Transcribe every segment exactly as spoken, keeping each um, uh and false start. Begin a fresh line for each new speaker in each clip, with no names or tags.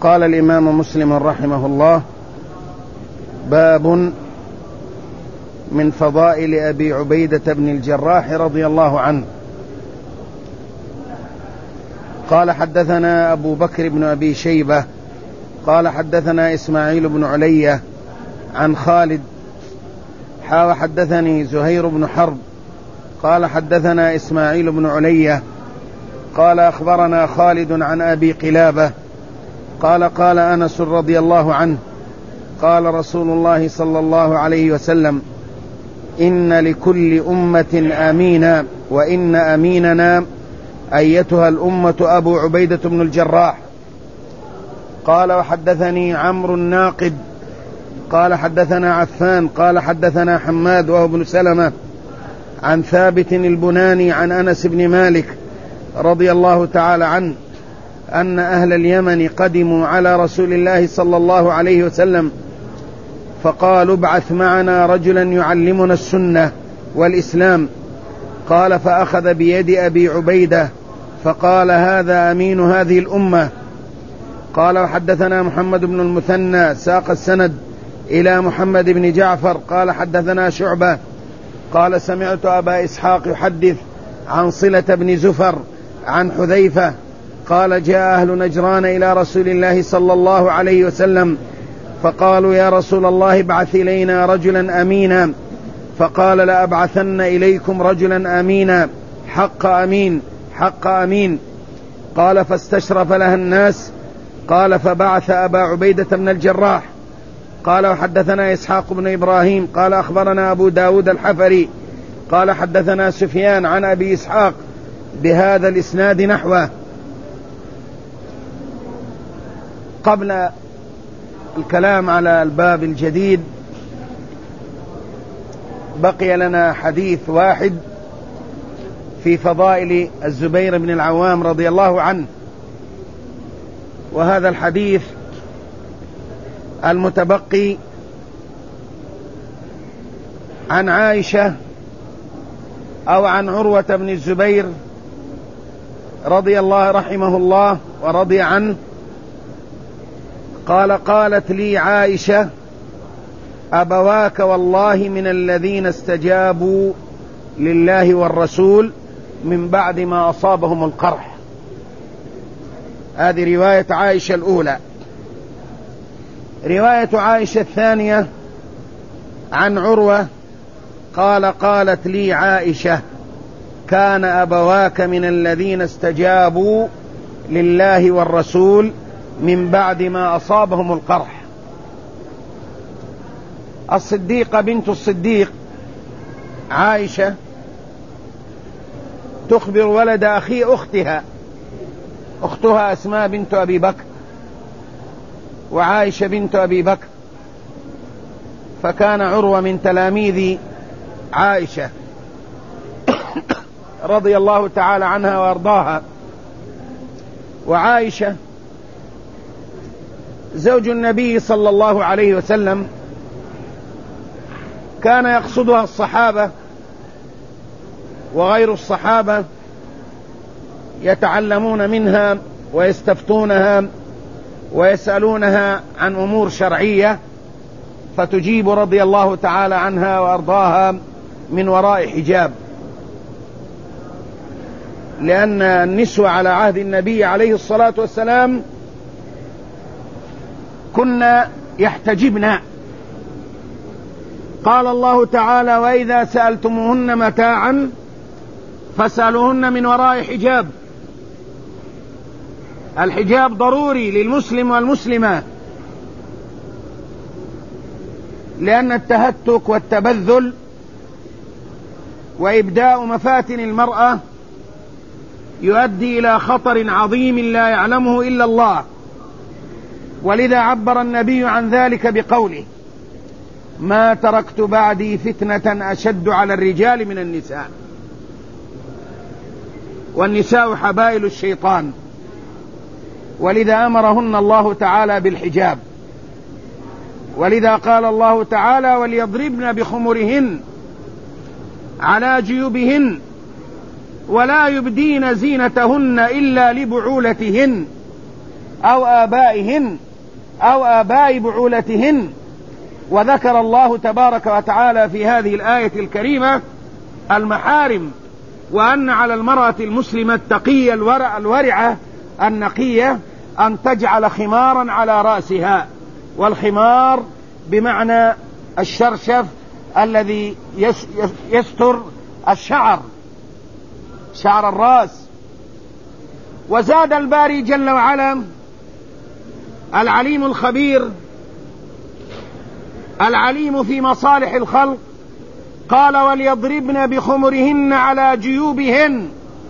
قال الإمام مسلم رحمه الله: باب من فضائل أبي عبيدة بن الجراح رضي الله عنه. قال: حدثنا أبو بكر بن أبي شيبة قال حدثنا إسماعيل بن علية عن خالد حا حدثني زهير بن حرب قال حدثنا إسماعيل بن علية قال أخبرنا خالد عن أبي قلابة قال قال أنس رضي الله عنه قال رسول الله صلى الله عليه وسلم: إن لكل أمة أمينا وإن أميننا أيتها الأمة أبو عبيدة بن الجراح. قال: وحدثني عمرو الناقد قال حدثنا عفان قال حدثنا حماد وهو بن سلمة عن ثابت البناني عن أنس بن مالك رضي الله تعالى عنه أن أهل اليمن قدموا على رسول الله صلى الله عليه وسلم فقالوا: ابعث معنا رجلا يعلمنا السنة والإسلام. قال: فأخذ بيد أبي عبيدة فقال: هذا أمين هذه الأمة. قال: وحدثنا محمد بن المثنى ساق السند إلى محمد بن جعفر قال حدثنا شعبة قال: سمعت أبا إسحاق يحدث عن صلة بن زفر عن حذيفة قال: جاء أهل نجران إلى رسول الله صلى الله عليه وسلم فقالوا: يا رسول الله ابعث إلينا رجلا أمينا. فقال: لأبعثن إليكم رجلا أمينا حق أمين حق أمين. قال: فاستشرف لها الناس. قال: فبعث أبا عبيدة بن الجراح. قال: وحدثنا إسحاق بن إبراهيم قال أخبرنا أبو داود الحفري قال حدثنا سفيان عن أبي إسحاق بهذا الإسناد نحوه. قبل الكلام على الباب الجديد بقي لنا حديث واحد في فضائل الزبير بن العوام رضي الله عنه، وهذا الحديث المتبقي عن عائشة أو عن عروة بن الزبير رضي الله رحمه الله ورضي عنه قال: قالت لي عائشة: أبواك والله من الذين استجابوا لله والرسول من بعد ما أصابهم القرح. هذه رواية عائشة الأولى. رواية عائشة الثانية عن عروة قال: قالت لي عائشة: كان أبواك من الذين استجابوا لله والرسول من بعد ما أصابهم القرح. الصديقة بنت الصديق عائشة تخبر ولد أخي أختها أختها أسماء بنت أبي بكر وعائشة بنت أبي بكر، فكان عروة من تلاميذ عائشة رضي الله تعالى عنها وأرضاها. وعائشة زوج النبي صلى الله عليه وسلم كان يقصدها الصحابة وغير الصحابة يتعلمون منها ويستفتونها ويسألونها عن أمور شرعية فتجيب رضي الله تعالى عنها وأرضاها من وراء حجاب، لأن النسوة على عهد النبي عليه الصلاة والسلام كنا يحتجبن. قال الله تعالى: وإذا سألتموهن متاعا فاسألوهن من وراء حجاب. الحجاب ضروري للمسلم والمسلمة، لأن التهتك والتبذل وإبداء مفاتن المرأة يؤدي إلى خطر عظيم لا يعلمه إلا الله. ولذا عبر النبي عن ذلك بقوله: ما تركت بعدي فتنة أشد على الرجال من النساء، والنساء حبائل الشيطان. ولذا أمرهن الله تعالى بالحجاب. ولذا قال الله تعالى: وليضربن بخمرهن على جيوبهن ولا يبدين زينتهن إلا لبعولتهن أو آبائهن أو آباء بعولتهن. وذكر الله تبارك وتعالى في هذه الآية الكريمة المحارم، وأن على المرأة المسلمة التقية الورعة النقية أن تجعل خمارا على رأسها، والخمار بمعنى الشرشف الذي يستر الشعر، شعر الرأس. وزاد الباري جل وعلا العليم الخبير العليم في مصالح الخلق، قال وليضربن بخمرهن على جيوبهن.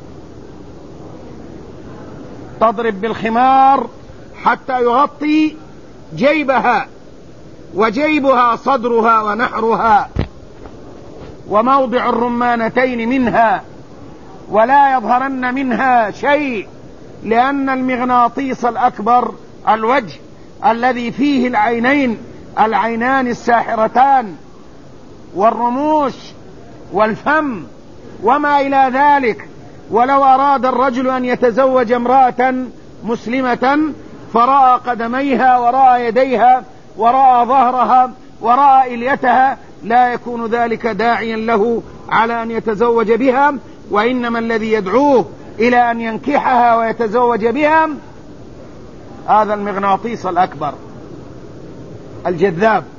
تضرب بالخمار حتى يغطي جيبها، وجيبها صدرها ونحرها وموضع الرمانتين منها، ولا يظهرن منها شيء، لأن المغناطيس الأكبر الوجه الذي فيه العينين العينان الساحرتان والرموش والفم وما إلى ذلك. ولو أراد الرجل أن يتزوج امرأة مسلمة فرأى قدميها ورأى يديها ورأى ظهرها ورأى إليتها لا يكون ذلك داعيا له على أن يتزوج بها، وإنما الذي يدعوه إلى أن ينكحها ويتزوج بها هذا المغناطيس الأكبر الجذاب.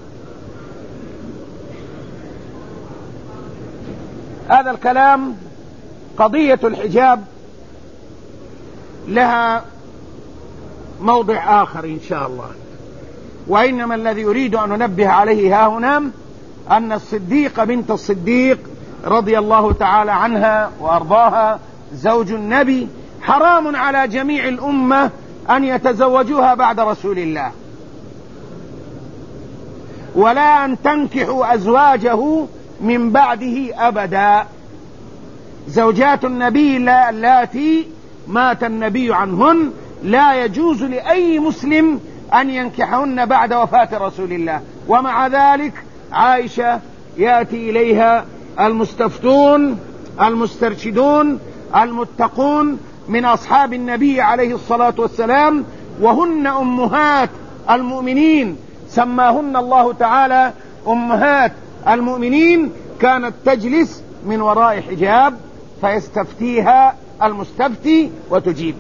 هذا الكلام قضية الحجاب لها موضع آخر إن شاء الله، وإنما الذي أريد أن ننبه عليه ها هنا أن الصديقة بنت الصديق رضي الله تعالى عنها وأرضاها زوج النبي حرام على جميع الأمة أن يتزوجوها بعد رسول الله، ولا أن تنكحوا أزواجه من بعده أبدا. زوجات النبي اللاتي مات النبي عنهن لا يجوز لأي مسلم أن ينكحهن بعد وفاة رسول الله. ومع ذلك عائشة يأتي إليها المستفتون المسترشدون المتقون من أصحاب النبي عليه الصلاة والسلام، وهن أمهات المؤمنين، سماهن الله تعالى أمهات المؤمنين، كانت تجلس من وراء حجاب فيستفتيها المستفتي وتجيب.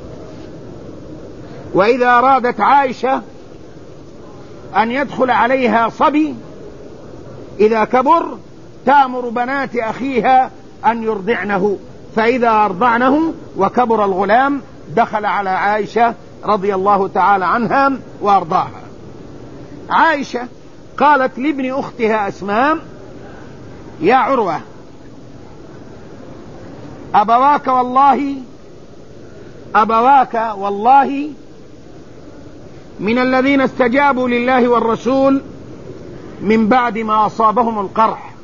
وإذا أرادت عائشة أن يدخل عليها صبي إذا كبر تأمر بنات أخيها أن يرضعنه، فإذا أرضعنه وكبر الغلام دخل على عائشة رضي الله تعالى عنها وأرضاها. عائشة قالت لابن أختها أسماء: يا عروة، أبواك والله أبواك والله من الذين استجابوا لله والرسول من بعد ما أصابهم القرح.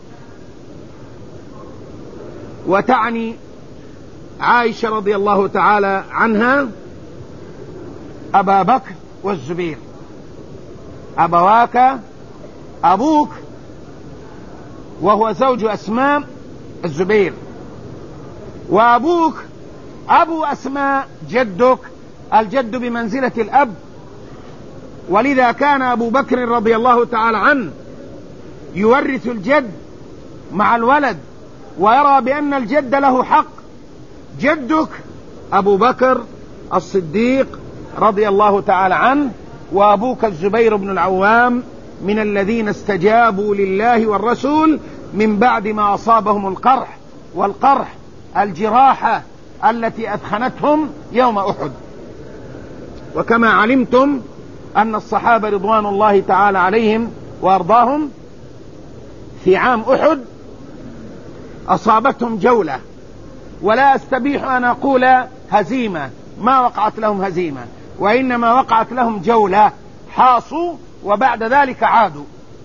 وتعني عائشة رضي الله تعالى عنها أبا بكر والزبير. أبواك أبوك وهو زوج أسماء الزبير، وأبوك أبو أسماء جدك، الجد بمنزلة الأب. ولذا كان أبو بكر رضي الله تعالى عنه يورث الجد مع الولد، ويرى بأن الجد له حق. جدك أبو بكر الصديق رضي الله تعالى عنه، وأبوك الزبير بن العوام من الذين استجابوا لله والرسول من بعد ما أصابهم القرح، والقرح الجراحة التي أثخنتهم يوم أحد. وكما علمتم أن الصحابة رضوان الله تعالى عليهم وأرضاهم في عام أحد أصابتهم جولة، ولا أستبيح أن أقول هزيمة، ما وقعت لهم هزيمة، وإنما وقعت لهم جولة، حاصوا وبعد ذلك عادوا.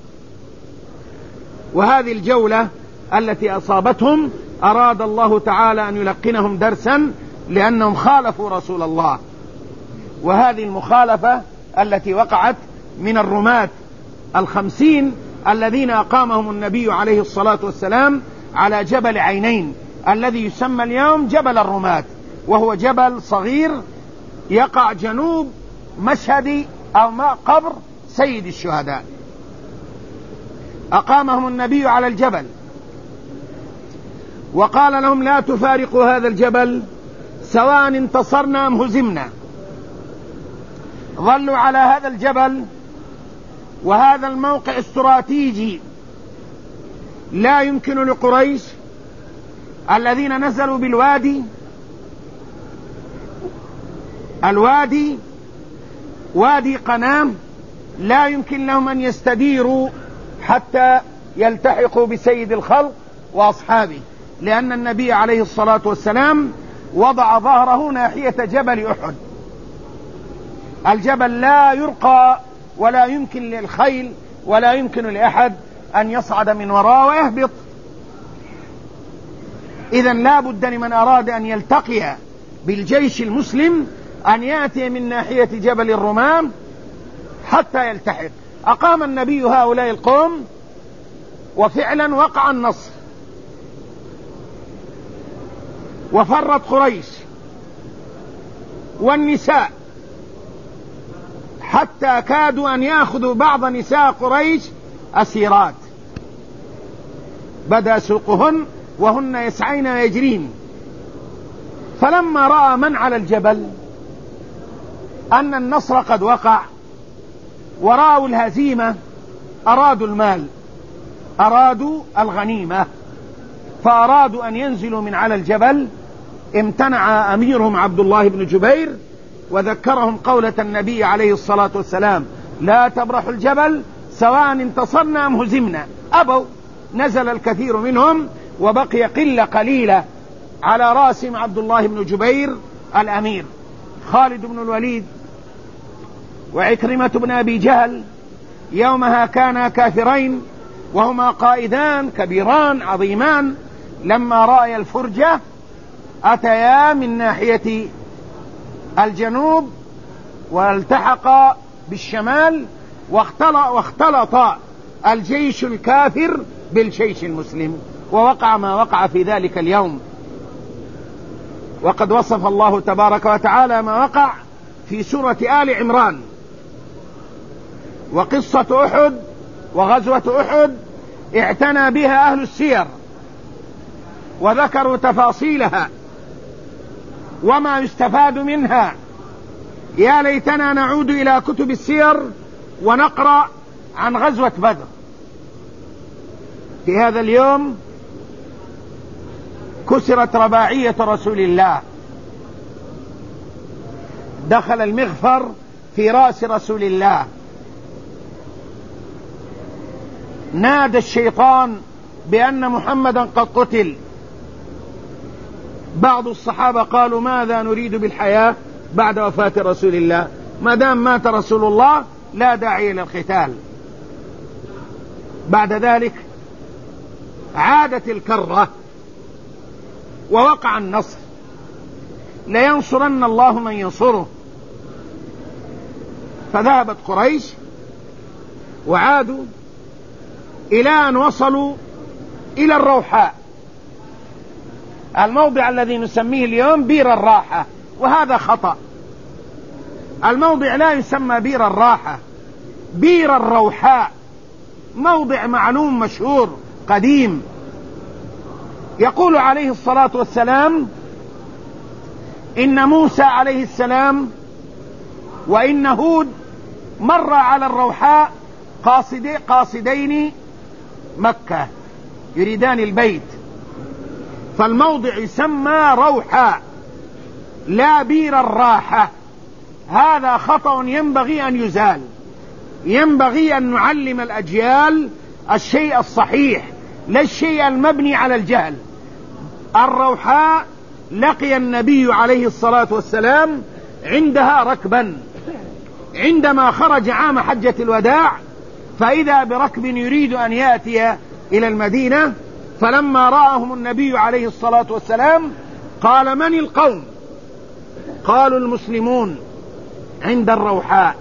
وهذه الجولة التي أصابتهم أراد الله تعالى أن يلقنهم درسا لأنهم خالفوا رسول الله. وهذه المخالفة التي وقعت من الرماة الخمسين الذين أقامهم النبي عليه الصلاة والسلام على جبل عينين الذي يسمى اليوم جبل الرماة، وهو جبل صغير يقع جنوب مشهد أو قبر سيد الشهداء. أقامهم النبي على الجبل وقال لهم لا تفارقوا هذا الجبل سواء انتصرنا أم هزمنا. ظلوا على هذا الجبل، وهذا الموقع استراتيجي لا يمكن لقريش الذين نزلوا بالوادي، الوادي وادي قنام، لا يمكن لهم أن يستديروا حتى يلتحقوا بسيد الخلق وأصحابه، لأن النبي عليه الصلاة والسلام وضع ظهره ناحية جبل أحد. الجبل لا يرقى ولا يمكن للخيل ولا يمكن لأحد أن يصعد من وراءه ويهبط. إذن لا بد لمن أراد أن يلتقي بالجيش المسلم أن يأتي من ناحية جبل الرمام حتى يلتحق. أقام النبي هؤلاء القوم، وفعلا وقع النصر، وفرت قريش والنساء حتى كادوا أن يأخذوا بعض نساء قريش أسيرات، بدأ سوقهن وهن يسعين ويجرين. فلما رأى من على الجبل أن النصر قد وقع ورأوا الهزيمة أرادوا المال، أرادوا الغنيمة، فأرادوا أن ينزلوا من على الجبل. امتنع أميرهم عبد الله بن جبير وذكرهم قولة النبي عليه الصلاة والسلام لا تبرحوا الجبل سواء انتصرنا أم هزمنا. أبوا، نزل الكثير منهم وبقي قلة قليلة على رأسهم عبد الله بن جبير الأمير، خالد بن الوليد وعكرمة بن أبي جهل يومها كانا كافرين، وهما قائدان كبيران عظيمان. لما رأي الفرجة أتيا من ناحية الجنوب والتحقا بالشمال، واختلط, واختلط الجيش الكافر بالجيش المسلم، ووقع ما وقع في ذلك اليوم. وقد وصف الله تبارك وتعالى ما وقع في سورة آل عمران. وقصة أحد وغزوة أحد اعتنى بها أهل السير وذكروا تفاصيلها وما يستفاد منها. يا ليتنا نعود إلى كتب السير ونقرأ عن غزوة بدر. في هذا اليوم كسرت رباعية رسول الله، دخل المغفر في رأس رسول الله، نادى الشيطان بأن محمدا قد قتل. بعض الصحابة قالوا ماذا نريد بالحياة بعد وفاة رسول الله؟ ما دام مات رسول الله لا داعي للقتال. بعد ذلك عادت الكرة ووقع النصر، لينصرن الله من ينصره. فذهبت قريش وعادوا إلى أن وصلوا إلى الروحاء، الموضع الذي نسميه اليوم بير الراحة، وهذا خطأ. الموضع لا يسمى بير الراحة، بير الروحاء، موضع معلوم مشهور قديم. يقول عليه الصلاة والسلام إن موسى عليه السلام وإن هود مر على الروحاء قاصدي قاصدين مكة يريدان البيت، فالموضع يسمى روحاء لا بير الراحة. هذا خطأ ينبغي أن يزال، ينبغي أن نعلم الأجيال الشيء الصحيح لا الشيء المبني على الجهل. الروحاء لقي النبي عليه الصلاة والسلام عندها ركبا عندما خرج عام حجة الوداع، فإذا بركب يريد أن يأتي إلى المدينة، فلما رآهم النبي عليه الصلاة والسلام قال من القوم؟ قالوا المسلمون عند الروحاء.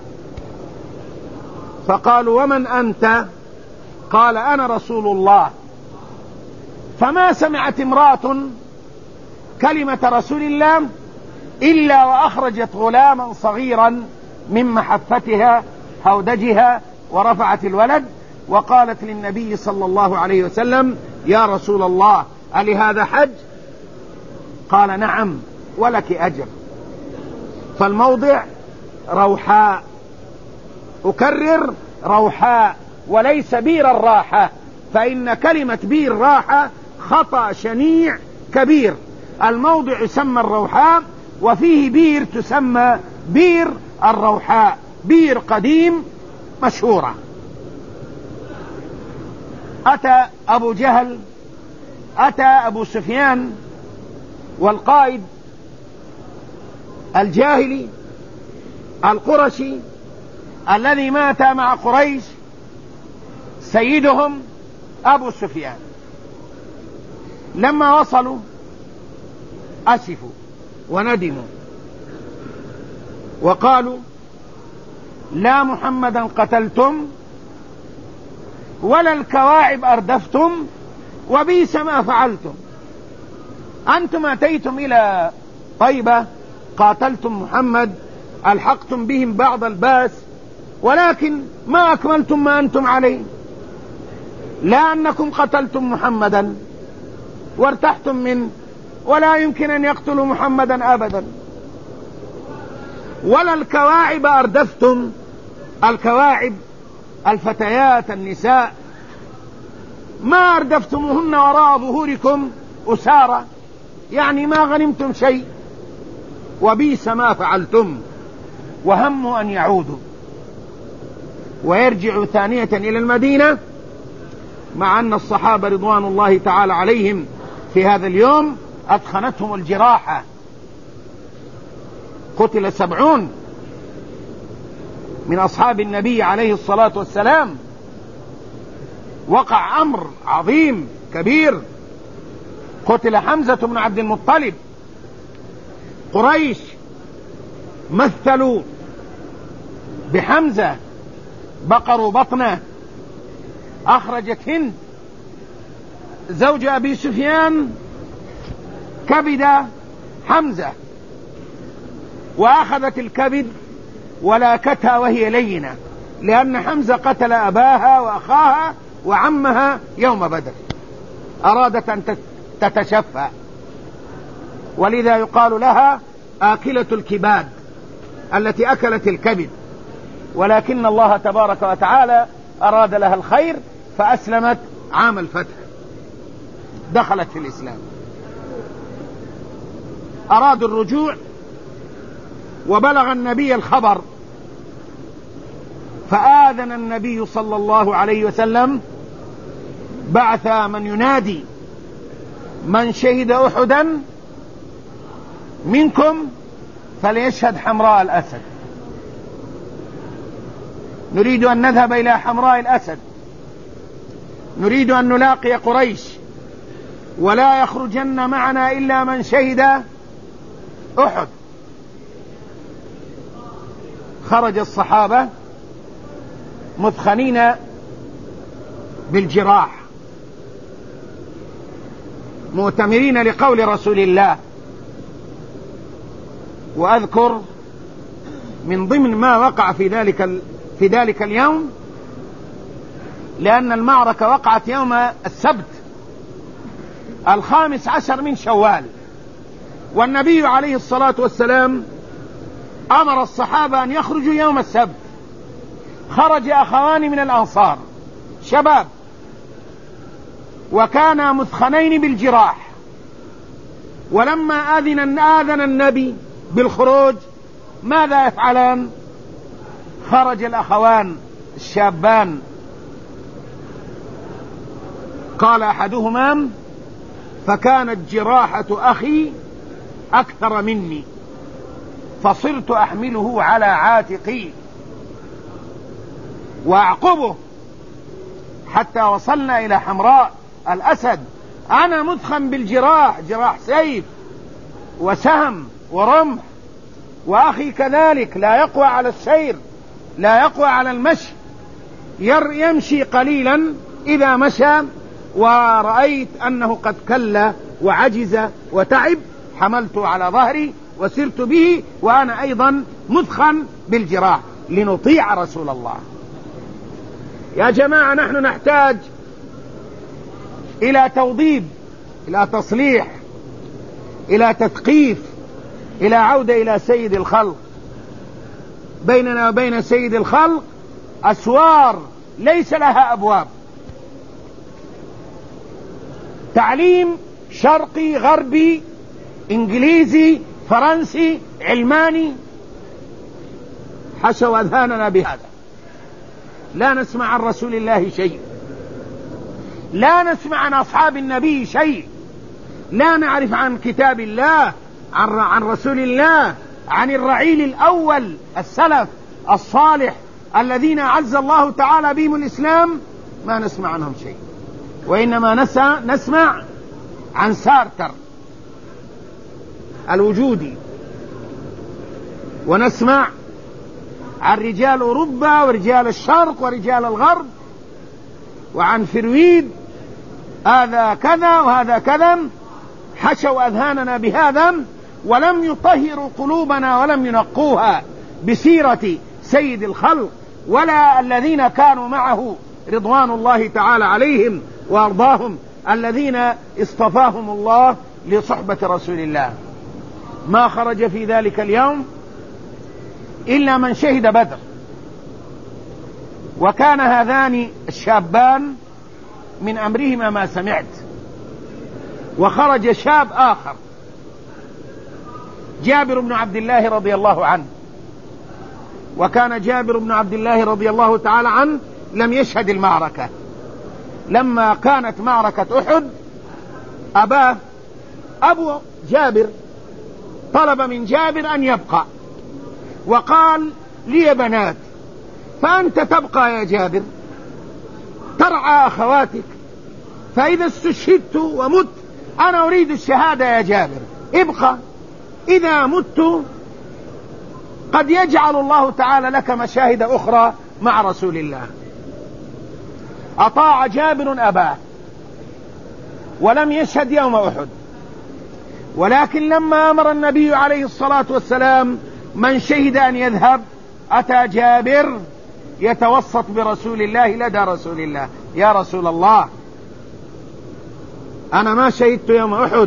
فقالوا ومن أنت؟ قال أنا رسول الله. فما سمعت امرأة كلمة رسول الله إلا وأخرجت غلاما صغيرا من محفتها هودجها ورفعت الولد وقالت للنبي صلى الله عليه وسلم: يا رسول الله ألهذا حج؟ قال: نعم ولك أجر. فالموضع روحاء، أكرر روحاء وليس بير الراحة، فإن كلمة بير راحة خطأ شنيع كبير. الموضع يسمى الروحاء وفيه بير تسمى بير الروحاء، بير قديم مشهورة. أتى أبو جهل، أتى أبو سفيان والقائد الجاهلي القرشي الذي مات مع قريش سيدهم أبو سفيان. لما وصلوا أسفوا وندموا وقالوا: لا محمدا قتلتم ولا الكواعب أردفتم وبئس ما فعلتم. أنتم أتيتم إلى طيبة قاتلتم محمد، ألحقتم بهم بعض الباس، ولكن ما أكملتم ما أنتم عليه. لا أنكم قتلتم محمدا وارتحتم منه، ولا يمكن أن يقتلوا محمدا أبدا، ولا الكواعب أردفتم. الكواعب الفتيات النساء ما أردفتموهن وراء ظهوركم أسارة، يعني ما غنمتم شيء. وبئس ما فعلتم، وهموا أن يعودوا ويرجعوا ثانية إلى المدينة، مع أن الصحابة رضوان الله تعالى عليهم في هذا اليوم أدخنتهم الجراحة. قتل سبعون من أصحاب النبي عليه الصلاة والسلام. وقع أمر عظيم كبير، قتل حمزة بن عبد المطلب. قريش مثلوا بحمزة، بقروا بطنه. أخرجت هند زوج أبي سفيان كبد حمزة، وأخذت الكبد ولاكتها وهي لينة، لأن حمزة قتل أباها وأخاها وعمها يوم بدر، أرادت أن تتشفى، ولذا يقال لها آكلة الكباد التي أكلت الكبد. ولكن الله تبارك وتعالى أراد لها الخير فأسلمت عام الفتح، دخلت في الإسلام. أرادوا الرجوع وبلغ النبي الخبر، فآذن النبي صلى الله عليه وسلم، بعث من ينادي: من شهد أحدا منكم فليشهد حمراء الأسد. نريد أن نذهب إلى حمراء الأسد، نريد أن نلاقي قريش، ولا يخرجن معنا إلا من شهد أحد. خرج الصحابة مثخنين بالجراح، مؤتمرين لقول رسول الله. وأذكر من ضمن ما وقع في ذلك في ذلك اليوم، لأن المعركة وقعت يوم السبت الخامس عشر من شوال، والنبي عليه الصلاة والسلام أمر الصحابة أن يخرجوا يوم السبت. خرج أخوان من الأنصار شباب، وكانا مثخنين بالجراح، ولما آذن آذن النبي بالخروج ماذا يفعلان؟ خرج الأخوان الشابان، قال أحدهما: فكانت جراحة أخي أكثر مني فصرت أحمله على عاتقي وأعقبه حتى وصلنا إلى حمراء الأسد. أنا مدخن بالجراح، جراح سيف وسهم ورمح، وأخي كذلك لا يقوى على السير، لا يقوى على المشي، يمشي قليلا إذا مشى، ورأيت أنه قد كل وعجز وتعب، حملته على ظهري وسرت به وأنا أيضا مثخن بالجراح لنطيع رسول الله. يا جماعة نحن نحتاج إلى توضيب، إلى تصليح، إلى تثقيف، إلى عودة إلى سيد الخلق. بيننا وبين سيد الخلق أسوار ليس لها أبواب. تعليم شرقي غربي إنجليزي فرنسي علماني، حشوا أذهاننا بهذا. لا نسمع عن رسول الله شيء، لا نسمع عن أصحاب النبي شيء، لا نعرف عن كتاب الله، عن, عن رسول الله، عن الرعيل الأول السلف الصالح الذين أعز الله تعالى بهم الإسلام، ما نسمع عنهم شيء. وإنما نسمع عن سارتر الوجودي، ونسمع عن رجال أوروبا ورجال الشرق ورجال الغرب، وعن فرويد هذا كذا وهذا كذا. حشوا أذهاننا بهذا ولم يطهروا قلوبنا ولم ينقوها بسيرة سيد الخلق ولا الذين كانوا معه رضوان الله تعالى عليهم وأرضاهم، الذين اصطفاهم الله لصحبة رسول الله. ما خرج في ذلك اليوم إلا من شهد بدر، وكان هذان الشابان من أمرهما ما سمعت. وخرج شاب آخر جابر بن عبد الله رضي الله عنه، وكان جابر بن عبد الله رضي الله تعالى عنه لم يشهد المعركة. لما كانت معركة أحد أباه أبو جابر طلب من جابر أن يبقى، وقال لي بنات، فأنت تبقى يا جابر ترعى أخواتك، فإذا استشهدت ومت أنا أريد الشهادة يا جابر، ابقى، إذا مت قد يجعل الله تعالى لك مشاهد أخرى مع رسول الله. أطاع جابر أباه ولم يشهد يوم أحد، ولكن لما أمر النبي عليه الصلاة والسلام من شهد أن يذهب، أتى جابر يتوسط برسول الله لدى رسول الله: يا رسول الله أنا ما شهدت يوم أحد،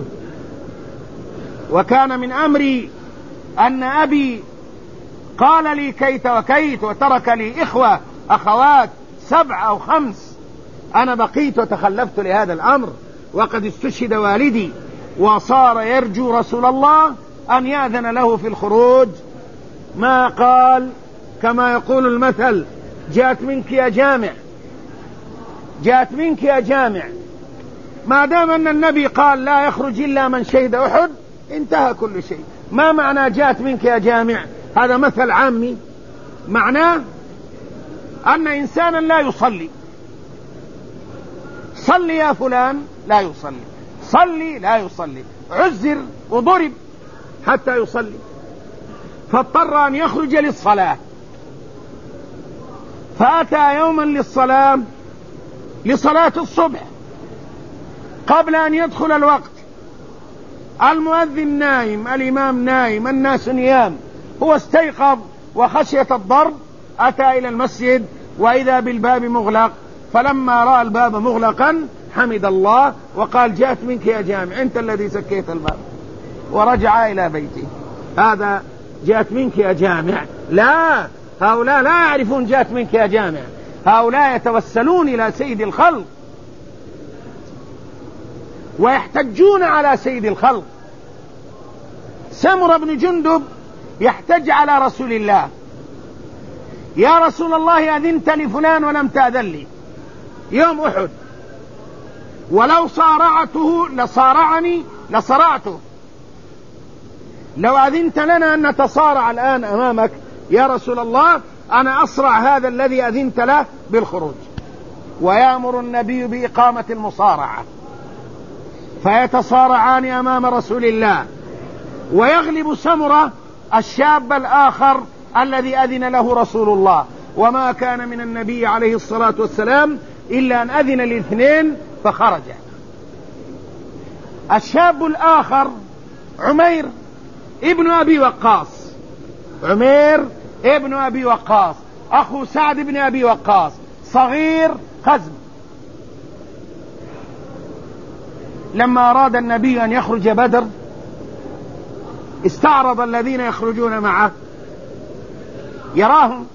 وكان من أمري أن أبي قال لي كيت وكيت وترك لي إخوة أخوات سبع أو خمس، أنا بقيت وتخلفت لهذا الأمر، وقد استشهد والدي. وصار يرجو رسول الله أن يأذن له في الخروج. ما قال كما يقول المثل: جاءت منك يا جامع، جاءت منك يا جامع. ما دام أن النبي قال لا يخرج إلا من شهد أحد انتهى كل شيء. ما معنى جاءت منك يا جامع؟ هذا مثل عامي، معناه أن إنسانا لا يصلي، صلي يا فلان، لا يصلي، صلي، لا يصلي، عزر وضرب حتى يصلي، فاضطر أن يخرج للصلاة. فأتى يوما للصلاة لصلاة الصبح قبل أن يدخل الوقت، المؤذن نايم، الإمام نايم، الناس نيام، هو استيقظ وخشية الضرب أتى إلى المسجد وإذا بالباب مغلق، فلما رأى الباب مغلقا حمد الله وقال: جاءت منك يا جامع، أنت الذي سكيت الباب، ورجع إلى بيته. هذا جاءت منك يا جامع. لا، هؤلاء لا يعرفون جاءت منك يا جامع، هؤلاء يتوسلون إلى سيد الخلق ويحتجون على سيد الخلق. سمرة بن جندب يحتج على رسول الله: يا رسول الله أذنت لفلان ولم تأذن لي يوم أحد، ولو صارعته لصارعني لصرعته، لو أذنت لنا أن نتصارع الآن أمامك يا رسول الله أنا أصرع هذا الذي أذنت له بالخروج. ويأمر النبي بإقامة المصارعة، فيتصارعان أمام رسول الله، ويغلب سمرة الشاب الآخر الذي أذن له رسول الله. وما كان من النبي عليه الصلاة والسلام إلا أن أذن الاثنين فخرج. الشاب الآخر عمير ابن أبي وقاص عمير ابن أبي وقاص أخو سعد بن أبي وقاص، صغير قزم. لما أراد النبي أن يخرج بدر استعرض الذين يخرجون معه يراهم،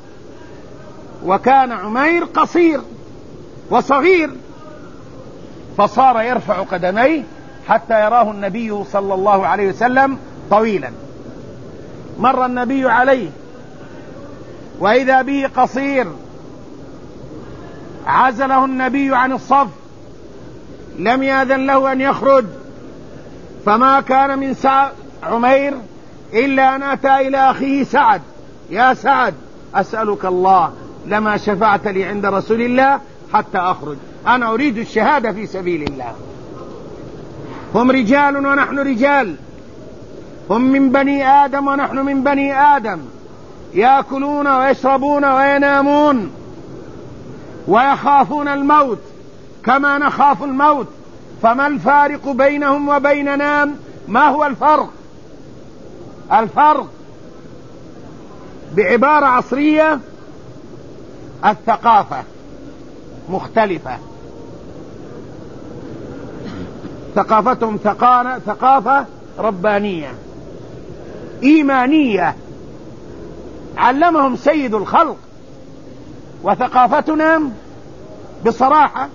وكان عمير قصير وصغير، فصار يرفع قدميه حتى يراه النبي صلى الله عليه وسلم طويلا. مر النبي عليه وإذا به قصير، عزله النبي عن الصف، لم يأذن له أن يخرج، فما كان من سعد عمير إلا أن أتى إلى أخيه سعد: يا سعد أسألك الله، لما شفعت لي عند رسول الله حتى أخرج، أنا أريد الشهادة في سبيل الله. هم رجال ونحن رجال، هم من بني آدم ونحن من بني آدم، يأكلون ويشربون وينامون ويخافون الموت كما نخاف الموت، فما الفارق بينهم وبيننا؟ ما هو الفرق؟ الفرق بعبارة عصرية: الثقافة مختلفة. ثقافتهم ثقافة ربانية إيمانية علمهم سيد الخلق، وثقافتنا بصراحة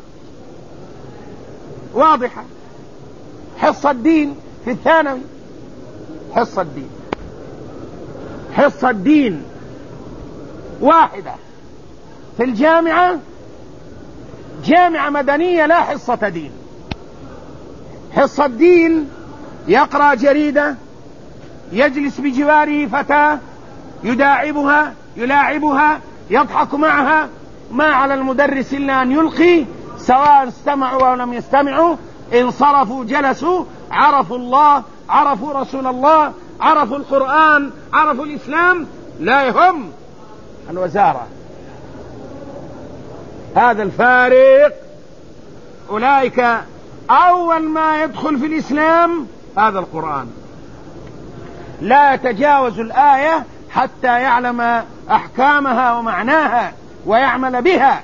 واضحة: حصة الدين في الثانوي، حصة الدين حصة الدين واحدة. في الجامعة جامعة مدنية لا حصة دين. حصة الدين يقرأ جريدة، يجلس بجواره فتاة يداعبها يلاعبها يضحك معها، ما على المدرس إلا أن يلقي، سواء استمعوا أو لم يستمعوا، انصرفوا جلسوا، عرفوا الله، عرفوا رسول الله، عرفوا القرآن، عرفوا الإسلام، لا يهم الوزارة. هذا الفارق. أولئك أول ما يدخل في الإسلام هذا القرآن، لا يتجاوز الآية حتى يعلم أحكامها ومعناها ويعمل بها.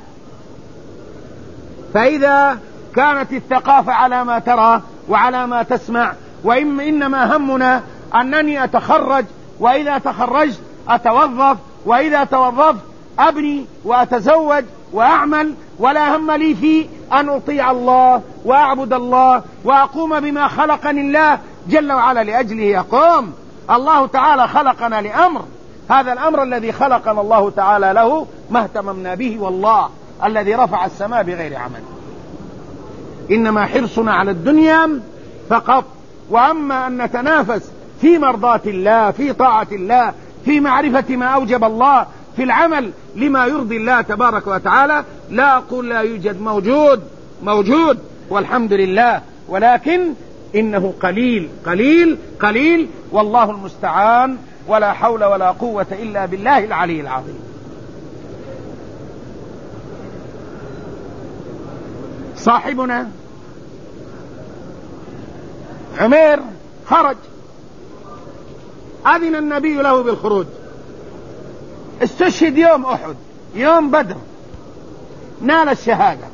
فإذا كانت الثقافة على ما ترى وعلى ما تسمع، وإنما همنا أنني أتخرج، وإذا تخرجت أتوظف، وإذا توظفت أبني وأتزوج وأعمل، ولا هم لي في أن أطيع الله وأعبد الله وأقوم بما خلقني الله جل وعلا لأجله يقوم. الله تعالى خلقنا لأمر، هذا الأمر الذي خلقنا الله تعالى له ما اهتممنا به، والله الذي رفع السماء بغير عمل. إنما حرصنا على الدنيا فقط، وأما أن نتنافس في مرضاة الله، في طاعة الله، في معرفة ما أوجب الله، في العمل لما يرضي الله تبارك وتعالى، لا أقول لا يوجد، موجود موجود والحمد لله، ولكن إنه قليل قليل قليل، والله المستعان، ولا حول ولا قوة إلا بالله العلي العظيم. صاحبنا عمير خرج، أذن النبي له بالخروج، استشهد يوم أحد، يوم بدر، نال الشهادة،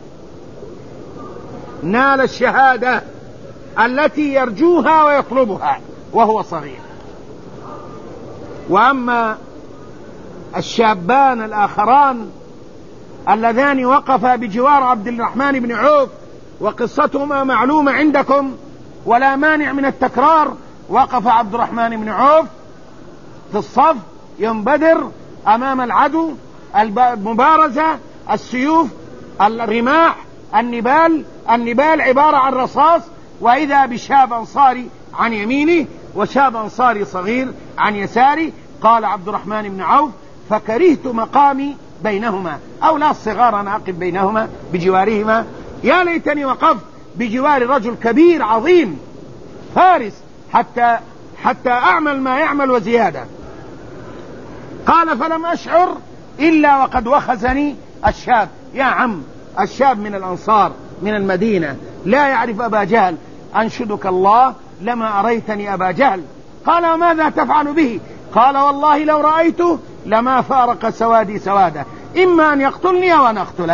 نال الشهادة التي يرجوها ويطلبها وهو صغير. وأما الشابان الآخران اللذان وقفا بجوار عبد الرحمن بن عوف، وقصتهما معلومة عندكم ولا مانع من التكرار، وقف عبد الرحمن بن عوف في الصف يوم بدر أمام العدو، المبارزة، السيوف، الرماح، النبال، النبال عبارة عن رصاص، وإذا بشاب أنصاري عن يمينه وشاب أنصاري صغير عن يساره. قال عبد الرحمن بن عوف: فكرهت مقامي بينهما، أو لا الصغار أنا أقف بينهما بجوارهما، يا ليتني وقفت بجوار رجل كبير عظيم فارس حتى حتى أعمل ما يعمل وزيادة. قال: فلم أشعر إلا وقد وخزني الشاب. يا عم، الشاب من الأنصار من المدينة لا يعرف أبا جهل، أنشدك الله لما أريتني أبا جهل. قال: ماذا تفعل به؟ قال والله لو رأيته لما فارق سوادي سواده، إما أن يقتلني أو أن أقتله.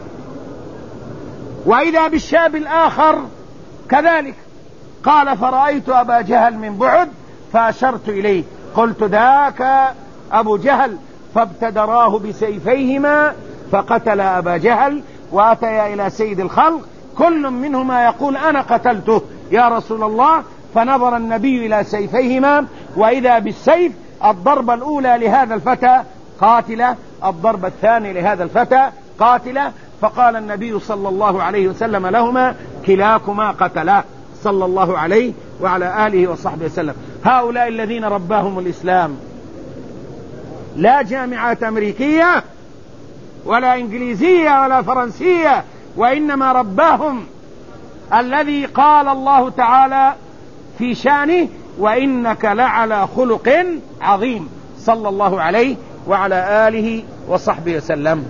وإذا بالشاب الآخر كذلك قال فرأيت أبا جهل من بعد فأشرت إليه قلت ذاك أبو جهل، فابتدراه بسيفيهما فقتل أبا جهل وأتيا إلى سيد الخلق كل منهما يقول أنا قتلته يا رسول الله. فنظر النبي إلى سيفيهما وإذا بالسيف الضربة الأولى لهذا الفتى قاتلة، الضربة الثانية لهذا الفتى قاتلة. فقال النبي صلى الله عليه وسلم لهما كلاكما قتلا، صلى الله عليه وعلى آله وصحبه وسلم. هؤلاء الذين رباهم الإسلام، لا جامعات أمريكية ولا إنجليزية ولا فرنسية، وإنما رباهم الذي قال الله تعالى في شانه وإنك لعلى خلق عظيم، صلى الله عليه وعلى آله وصحبه وسلم.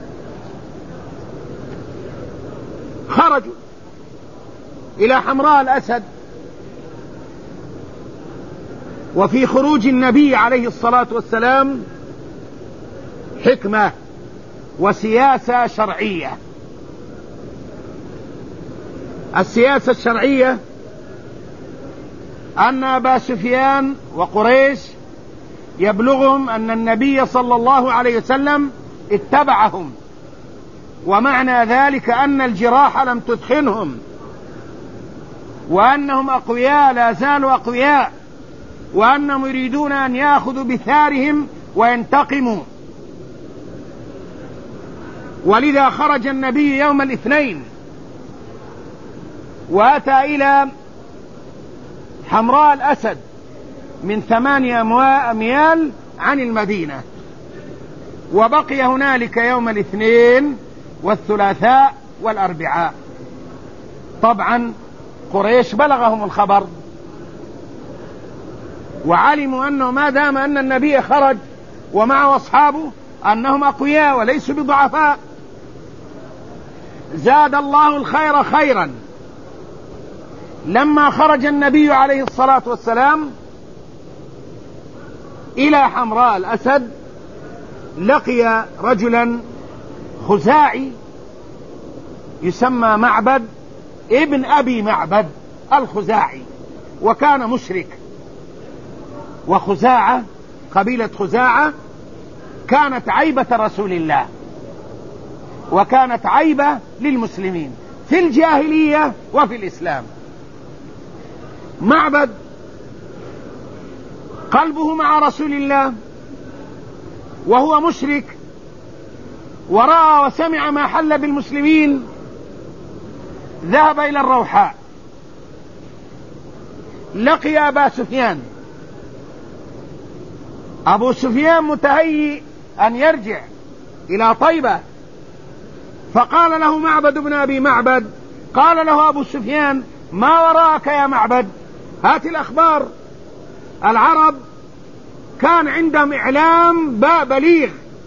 خرجوا إلى حمراء الأسد، وفي خروج النبي عليه الصلاة والسلام حكمة وسياسة شرعية. السياسة الشرعية أن أبا سفيان وقريش يبلغهم أن النبي صلى الله عليه وسلم اتبعهم، ومعنى ذلك أن الجراح لم تدخنهم، وأنهم أقوياء لا زالوا أقوياء، وأنهم يريدون أن يأخذوا بثارهم وينتقموا. ولذا خرج النبي يوم الاثنين وأتى إلى حمراء الأسد من ثمانية أميال عن المدينة، وبقي هنالك يوم الاثنين والثلاثاء والأربعاء. طبعا قريش بلغهم الخبر وعلموا أنه ما دام أن النبي خرج ومعه أصحابه أنهم أقوياء وليسوا بضعفاء. زاد الله الخير خيرا، لما خرج النبي عليه الصلاة والسلام إلى حمراء الأسد لقي رجلا خزاعي يسمى معبد ابن أبي معبد الخزاعي، وكان مشرك. وخزاعة قبيلة خزاعة كانت عيبة رسول الله، وكانت عيبة للمسلمين في الجاهلية وفي الإسلام. معبد قلبه مع رسول الله وهو مشرك، ورأى وسمع ما حل بالمسلمين، ذهب إلى الروحاء، لقي أبا سفيان. أبو سفيان متهيئ أن يرجع إلى طيبة، فقال له معبد بن أبي معبد، قال له أبو سفيان ما وراءك يا معبد؟ هات الأخبار. العرب كان عندهم إعلام بليغ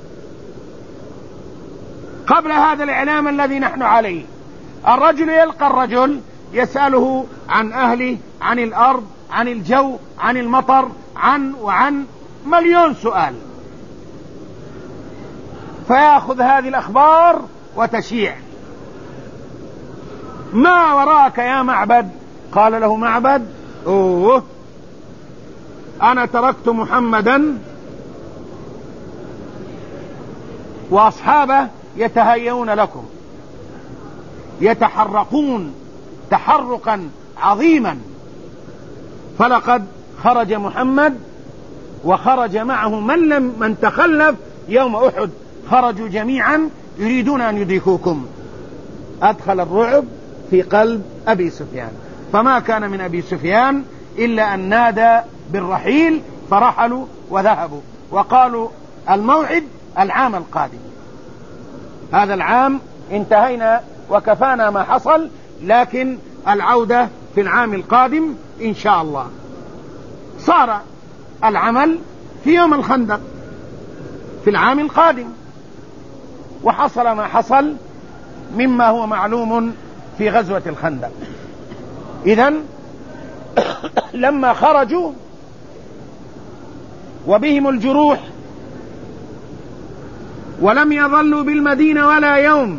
قبل هذا الإعلام الذي نحن عليه. الرجل يلقى الرجل يسأله عن أهله، عن الأرض، عن الجو، عن المطر، عن وعن مليون سؤال، فيأخذ هذه الأخبار وتشيع. ما وراك يا معبد؟ قال له معبد أوه أنا تركت محمدا وأصحابه يتهيئون لكم، يتحرقون تحرقا عظيما، فلقد خرج محمد وخرج معه من لم من تخلف يوم أحد، خرجوا جميعا يريدون أن يدركوكم. أدخل الرعب في قلب أبي سفيان، فما كان من أبي سفيان إلا أن نادى بالرحيل، فرحلوا وذهبوا وقالوا الموعد العام القادم. هذا العام انتهينا وكفانا ما حصل، لكن العودة في العام القادم إن شاء الله. صار العمل في يوم الخندق في العام القادم، وحصل ما حصل مما هو معلوم في غزوة الخندق. إذن لما خرجوا وبهم الجروح، ولم يظلوا بالمدينة ولا يوم.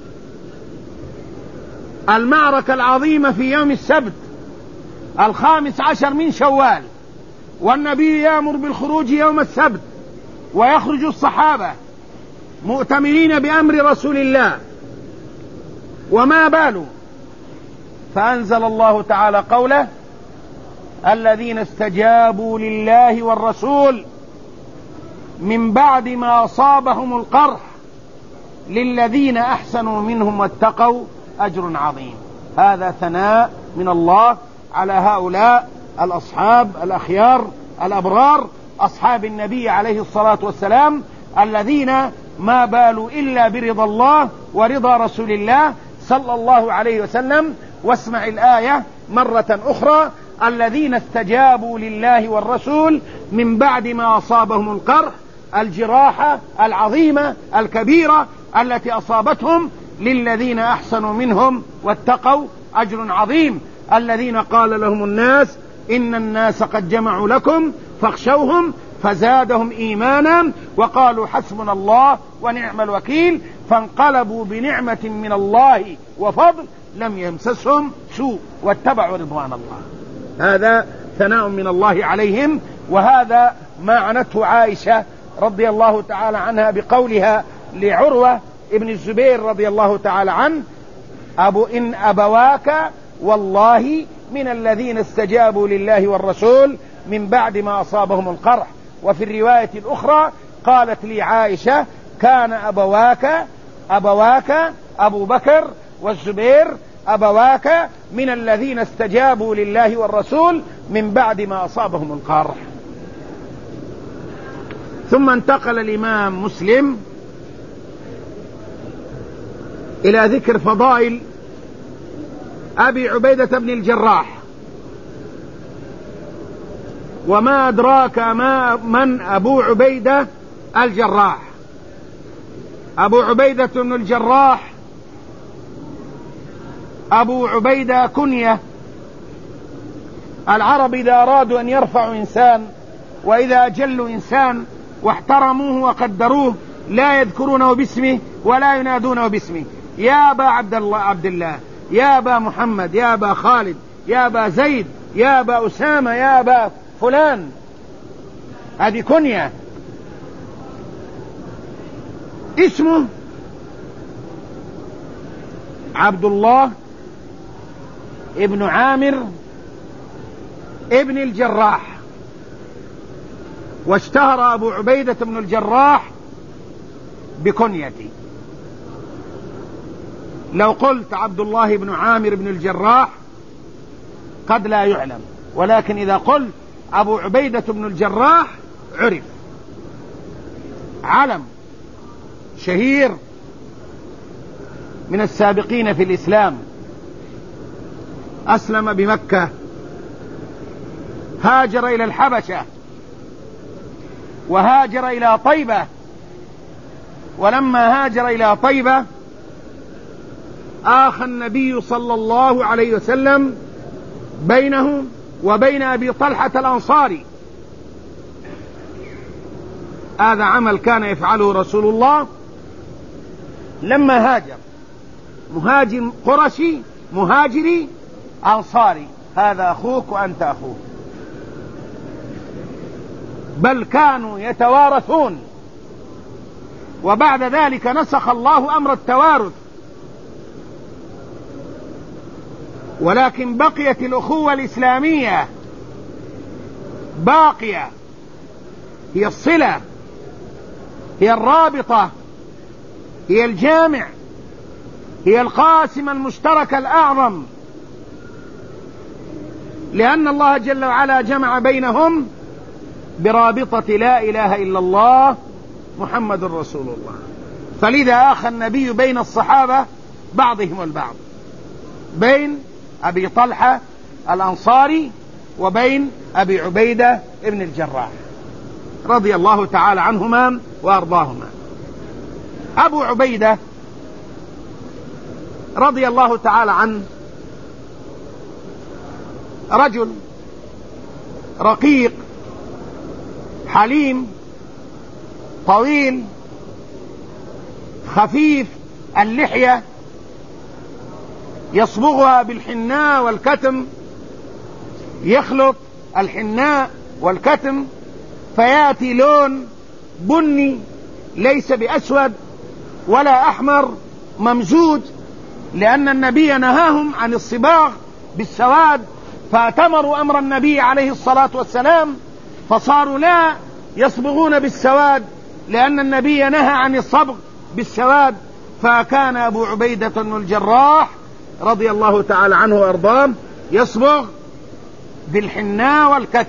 المعركة العظيمة في يوم السبت الخامس عشر من شوال، والنبي يأمر بالخروج يوم السبت، ويخرج الصحابة مؤتمرين بأمر رسول الله، وما بالوا؟ فأنزل الله تعالى قوله: الذين استجابوا لله والرسول من بعد ما أصابهم القرح للذين أحسنوا منهم واتقوا أجر عظيم. هذا ثناء من الله على هؤلاء الأصحاب الأخيار الأبرار، أصحاب النبي عليه الصلاة والسلام، الذين ما بالوا إلا برضا الله ورضا رسول الله صلى الله عليه وسلم. واسمع الآية مرة أخرى: الذين استجابوا لله والرسول من بعد ما أصابهم القرح، الجراحة العظيمة الكبيرة التي أصابتهم، للذين أحسنوا منهم واتقوا أجر عظيم. الذين قال لهم الناس إن الناس قد جمعوا لكم فاخشوهم فزادهم إيمانا وقالوا حسبنا الله ونعم الوكيل، فانقلبوا بنعمة من الله وفضل لم يمسسهم سوء واتبعوا رضوان الله. هذا ثناء من الله عليهم، وهذا ما عنته عائشة رضي الله تعالى عنها بقولها لعروة ابن الزبير رضي الله تعالى عنه: أبو إن أبواك والله من الذين استجابوا لله والرسول من بعد ما أصابهم القرح. وفي الرواية الأخرى قالت لي عائشة: كان أبواك أبواك أبو بكر والزبير أبواك من الذين استجابوا لله والرسول من بعد ما أصابهم القرح. ثم انتقل الإمام مسلم إلى ذكر فضائل أبي عبيدة بن الجراح. وما أدراك ما من أبو عبيدة الجراح؟ أبو عبيدة بن الجراح أبو عبيدة كنية. العرب إذا أرادوا أن يرفعوا إنسان وإذا أجلوا إنسان واحترموه وقدروه لا يذكرونه باسمه ولا ينادونه باسمه: يا أبا عبد الله عبد الله، يا أبا محمد، يا أبا خالد، يا أبا زيد، يا أبا أسامة، يا أبا فلان. هذه كنية. اسمه عبد الله ابن عامر ابن الجراح. واشتهر أبو عبيدة بن الجراح بكنيته. لو قلت عبد الله بن عامر بن الجراح قد لا يعلم، ولكن إذا قلت أبو عبيدة بن الجراح عرف، علم شهير من السابقين في الإسلام. أسلم بمكة، هاجر إلى الحبشة، وهاجر إلى طيبة. ولما هاجر إلى طيبة آخى النبي صلى الله عليه وسلم بينه وبين أبي طلحة الأنصاري. هذا عمل كان يفعله رسول الله لما هاجر، مهاجر قرشي مهاجري أنصاري، هذا أخوك وأنت أخوك، بل كانوا يتوارثون. وبعد ذلك نسخ الله أمر التوارث، ولكن بقيت الأخوة الإسلامية باقية، هي الصلة، هي الرابطة، هي الجامع، هي القاسم المشترك الأعظم، لأن الله جل وعلا جمع بينهم برابطة لا إله إلا الله محمد رسول الله. فلذا آخى النبي بين الصحابة بعضهم البعض، بين أبي طلحة الأنصاري وبين أبي عبيدة ابن الجراح رضي الله تعالى عنهما وأرضاهما. أبو عبيدة رضي الله تعالى عنه رجل رقيق حليم طويل خفيف اللحية، يصبغها بالحناء والكتم، يخلط الحناء والكتم فيأتي لون بني ليس بأسود ولا أحمر، ممزوج، لأن النبي نهاهم عن الصباغ بالسواد، فأتمروا أمر النبي عليه الصلاة والسلام فصاروا لا يصبغون بالسواد، لأن النبي نهى عن الصبغ بالسواد. فكان أبو عبيدة بن الجراح رضي الله تعالى عنه وأرضاه يصبغ بالحناء والكتم.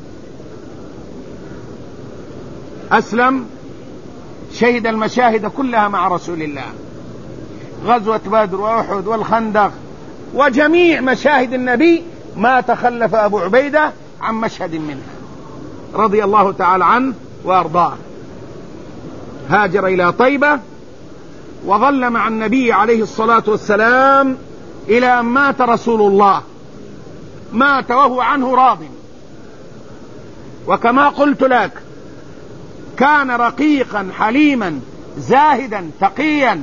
أسلم شهد المشاهد كلها مع رسول الله، غزوة بدر وأحد والخندق وجميع مشاهد النبي ما تخلف أبو عبيدة عن مشهد منها رضي الله تعالى عنه وأرضاه. هاجر إلى طيبة وظل مع النبي عليه الصلاة والسلام إلى أن مات رسول الله، مات وهو عنه راض. وكما قلت لك كان رقيقا حليما زاهدا تقيا.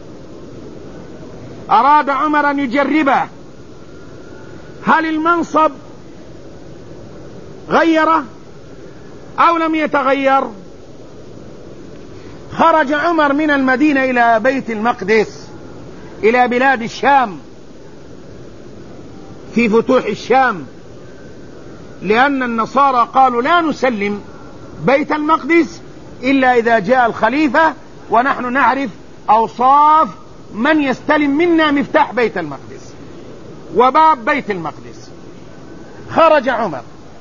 أراد عمر أن يجربه، هل المنصب غيره أو لم يتغير؟ خرج عمر من المدينة إلى بيت المقدس، إلى بلاد الشام في فتوح الشام، لأن النصارى قالوا لا نسلم بيت المقدس إلا إذا جاء الخليفة، ونحن نعرف أوصاف من يستلم منا مفتاح بيت المقدس وباب بيت المقدس. خرج عمر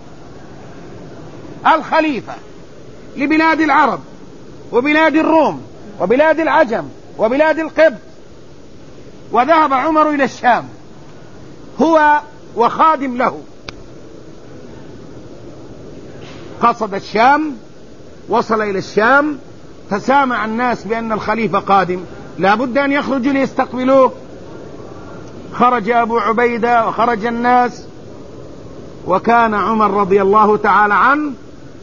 الخليفة لبلاد العرب وبلاد الروم وبلاد العجم وبلاد القبط، وذهب عمر إلى الشام هو وخادم له. قصد الشام، وصل إلى الشام، فسامع الناس بأن الخليفة قادم، لا بد أن يخرجوا ليستقبلوه. خرج أبو عبيدة وخرج الناس، وكان عمر رضي الله تعالى عنه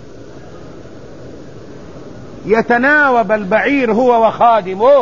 يتناوب البعير هو وخادمه،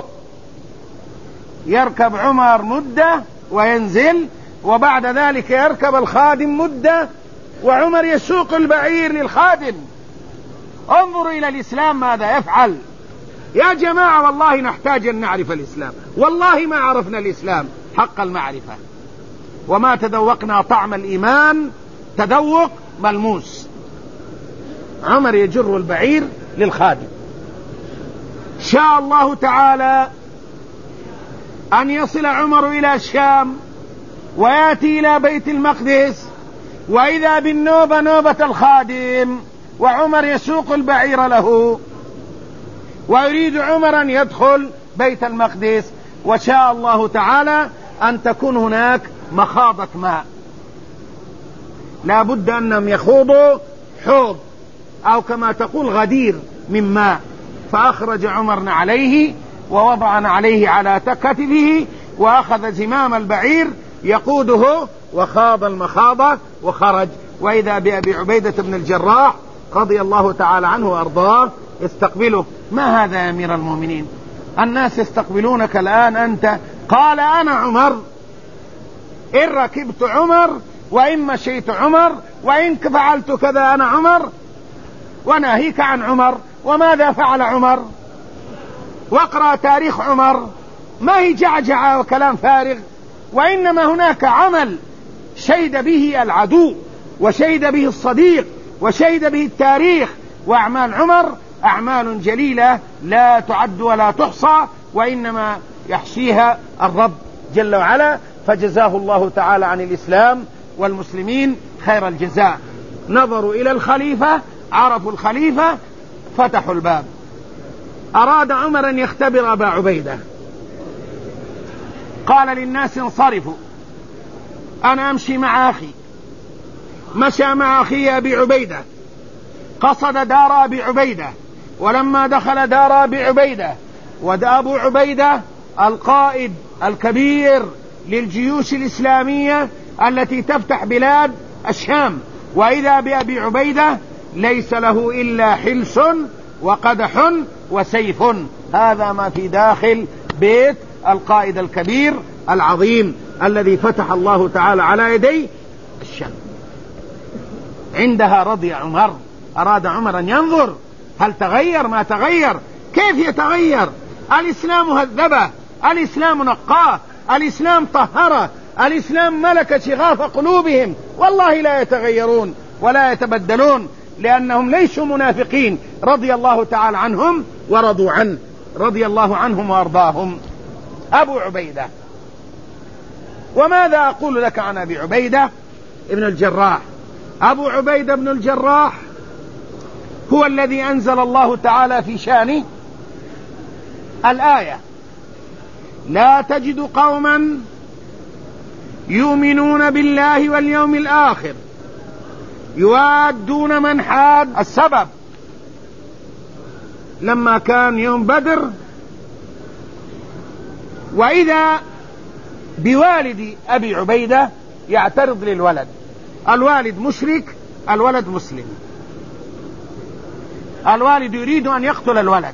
يركب عمر مدة وينزل، وبعد ذلك يركب الخادم مدة وعمر يسوق البعير للخادم. انظروا إلى الإسلام ماذا يفعل. يا جماعة والله نحتاج أن نعرف الإسلام، والله ما عرفنا الإسلام حق المعرفة، وما تذوقنا طعم الإيمان تذوق ملموس. عمر يجر البعير للخادم. شاء الله تعالى أن يصل عمر إلى الشام ويأتي إلى بيت المقدس، وإذا بالنوبة نوبة الخادم، وعمر يسوق البعير له، ويريد عمر أن يدخل بيت المقدس، وشاء الله تعالى أن تكون هناك مخاضة ماء، لا بد أنهم يخوضوا حوض أو كما تقول غدير من ماء. فأخرج عمر عليه ووضع عليه على كتفه وأخذ زمام البعير يقوده وخاض المخاضة وخرج، وإذا بأبي عبيدة بن الجراح رضي الله تعالى عنه وأرضاه استقبله. ما هذا يا أمير المؤمنين؟ الناس يستقبلونك الآن أنت. قال أنا عمر، إن ركبت عمر وإن مشيت عمر وإن فعلت كذا أنا عمر، وناهيك عن عمر. وماذا فعل عمر؟ واقرأ تاريخ عمر، ما هي جعجعة وكلام فارغ، وإنما هناك عمل شهد به العدو وشهد به الصديق وشهد به التاريخ. وأعمال عمر أعمال جليلة لا تعد ولا تحصى، وإنما يحصيها الرب جل وعلا، فجزاه الله تعالى عن الإسلام والمسلمين خير الجزاء. نظروا إلى الخليفة، عرفوا الخليفة، فتحوا الباب. أراد عمر أن يختبر أبا عبيدة، قال للناس انصرفوا، أنا أمشي مع أخي. مشى مع أخي أبي عبيدة، قصد دار أبي عبيدة، ولما دخل دار أبي عبيدة، وأبو عبيدة القائد الكبير للجيوش الإسلامية التي تفتح بلاد الشام، وإذا بأبي عبيدة ليس له إلا حلس وقدح وسيف. هذا ما في داخل بيت القائد الكبير العظيم الذي فتح الله تعالى على يدي الشام. عندها رضي عمر، أراد عمر أن ينظر هل تغير ما تغير. كيف يتغير؟ الإسلام هذبه، الإسلام نقاه، الإسلام طهره، الإسلام ملك شغاف قلوبهم. والله لا يتغيرون ولا يتبدلون، لأنهم ليسوا منافقين. رضي الله تعالى عنهم ورضوا عنه، رضي الله عنهم وأرضاهم. أبو عبيدة. وماذا أقول لك عن أبي عبيدة ابن الجراح؟ أبو عبيدة بن الجراح هو الذي أنزل الله تعالى في شانه الآية: لا تجد قوما يؤمنون بالله واليوم الآخر يوادون من حاد. السبب لما كان يوم بدر، وإذا بوالد أبي عبيدة يعترض للولد، الوالد مشرك، الولد مسلم، الوالد يريد أن يقتل الولد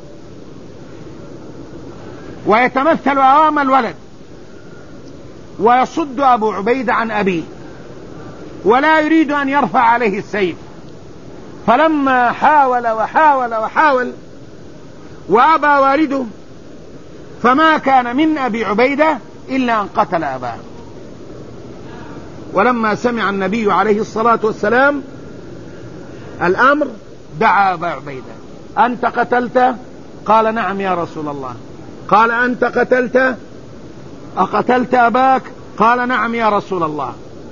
ويتمثل أمام الولد ويصد أبو عبيدة عن أبيه ولا يريد أن يرفع عليه السيف. فلما حاول وحاول وحاول وأبى والده، فما كان من أبي عبيدة إلا أن قتل أباه. ولما سمع النبي عليه الصلاة والسلام الأمر دعا أبا عبيدة: أنت قتلت؟ قال: نعم يا رسول الله. قال: أنت قتلت؟ أقتلت أباك؟ قال: نعم يا رسول الله.